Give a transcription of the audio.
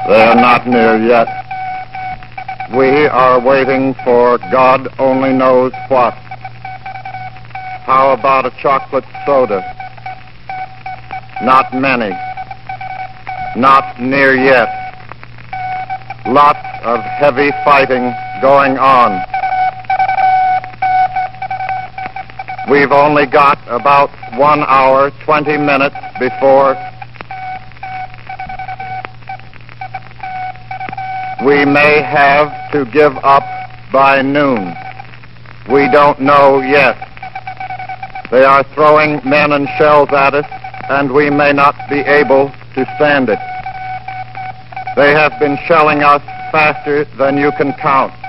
They are not near yet. We are waiting for God only knows what. How about a chocolate soda? Not many. Not near yet. Lots of heavy fighting going on. We've only got about 1 hour, 20 minutes before we may have to give up by noon. We don't know yet. They are throwing men and shells at us, and we may not be able to stand it. They have been shelling us faster than you can count.